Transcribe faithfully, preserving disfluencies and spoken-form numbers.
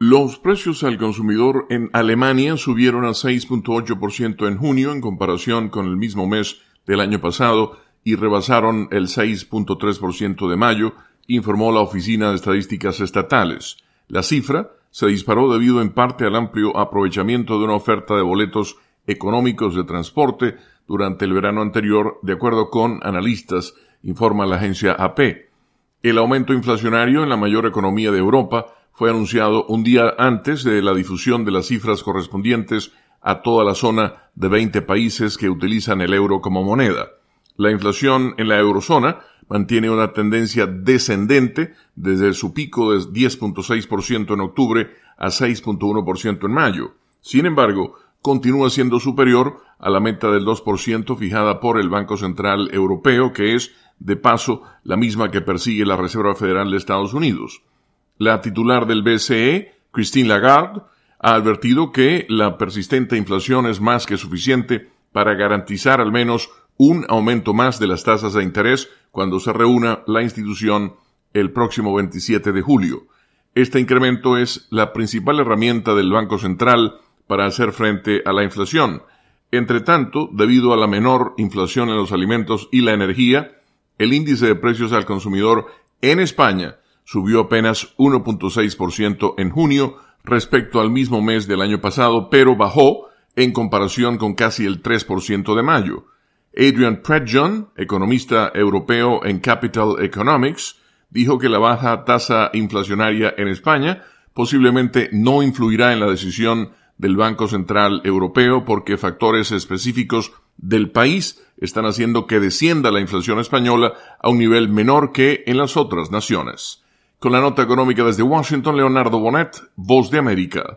Los precios al consumidor en Alemania subieron al seis punto ocho por ciento en junio en comparación con el mismo mes del año pasado y rebasaron el seis punto tres por ciento de mayo, informó la Oficina de Estadísticas Estatales. La cifra se disparó debido en parte al amplio aprovechamiento de una oferta de boletos económicos de transporte durante el verano anterior, de acuerdo con analistas, informa la agencia A P. El aumento inflacionario en la mayor economía de Europa fue anunciado un día antes de la difusión de las cifras correspondientes a toda la zona de veinte países que utilizan el euro como moneda. La inflación en la eurozona mantiene una tendencia descendente desde su pico de diez punto seis por ciento en octubre a seis punto uno por ciento en mayo. Sin embargo, continúa siendo superior a la meta del dos por ciento fijada por el Banco Central Europeo, que es, de paso, la misma que persigue la Reserva Federal de Estados Unidos. La titular del B C E, Christine Lagarde, ha advertido que la persistente inflación es más que suficiente para garantizar al menos un aumento más de las tasas de interés cuando se reúna la institución el próximo veintisiete de julio. Este incremento es la principal herramienta del Banco Central para hacer frente a la inflación. Entre tanto, debido a la menor inflación en los alimentos y la energía, el índice de precios al consumidor en España subió apenas uno punto seis por ciento en junio respecto al mismo mes del año pasado, pero bajó en comparación con casi el tres por ciento de mayo. Adrian Predjon, economista europeo en Capital Economics, dijo que la baja tasa inflacionaria en España posiblemente no influirá en la decisión del Banco Central Europeo porque factores específicos del país están haciendo que descienda la inflación española a un nivel menor que en las otras naciones. Con la nota económica desde Washington, Leonardo Bonet, Voz de América.